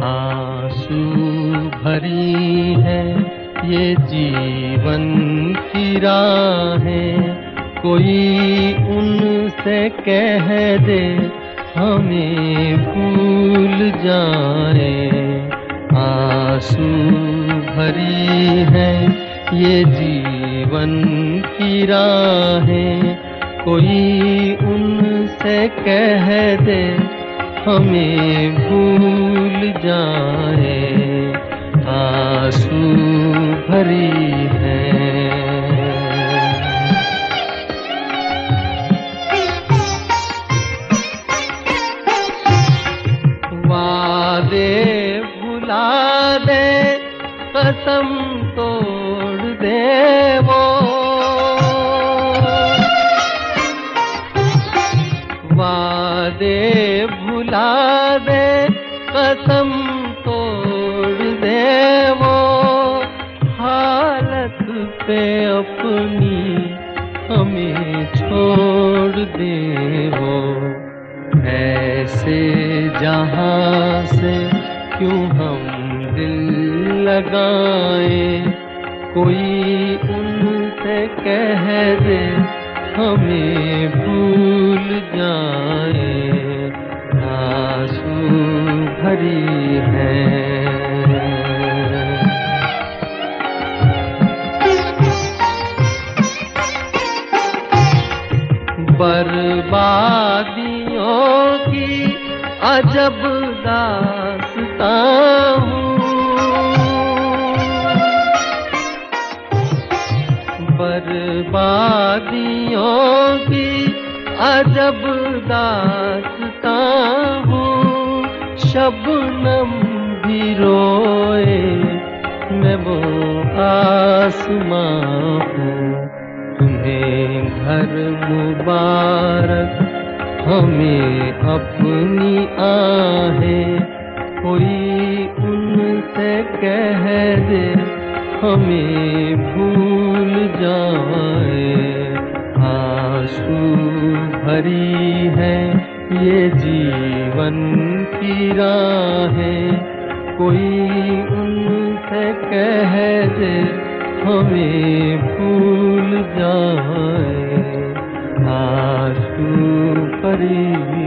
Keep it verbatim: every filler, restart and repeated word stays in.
आंसू भरी है ये जीवन की राहें, कोई उनसे कह दे हमें भूल जाए। आंसू भरी है ये जीवन की राहें, कोई उनसे कह दे हमें भूल जाए। आंसू भरी है। वादे भुला दे, कसम तोड़ दे वो, वादे भुला दे, कसम तोड़ दे वो, हालत पे अपनी हमें छोड़ दे वो। ऐसे जहां से क्यों हम दिल लगाए, कोई उनसे कह दे हमें भूल जाए। आंसू भरी है। बर्बादियों की अजब दास्तां हूँ, बर्बादियों की अजब दास्तां हूँ। शबनम भी रोए मैं वो आसमां हूँ। तुम्हें घर मुबारक, हमें अपनी आहें, कोई उनसे कह दे हमें भूल जाए। आंसू भरी है ये जीवन की राहें, कोई उनसे कह दे हमें भूल जाए। आंसू भरी